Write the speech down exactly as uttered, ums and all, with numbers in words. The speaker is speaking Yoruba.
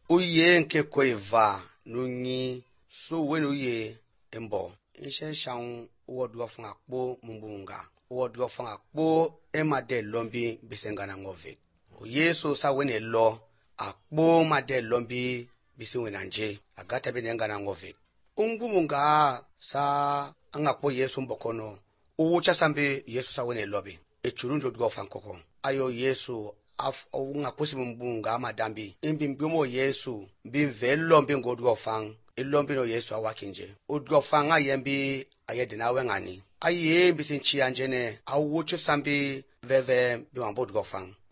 uye nke koiva nunyi so wenu ye embo inshe shang uwodu ofanga kpo mumbunga uwodu ofanga kpo emade lombi bisengana ngove Yesu sa wene lo akpo made lombi bisiwenanje agata benengana ngove ungumunga sa angakpo Yesu mbokono uwucha sambe Yesu sa wene lobi echurunjo duofankoko ayo Yesu af ungaposi mbunga amadambi imbi mbiomo Yesu bimvelo mbingodu ofang ilombi no Yesu awakinje udgofanga yembi ayedina wengani aye bisinchi anjene awucho sambi veve biwambo dgofang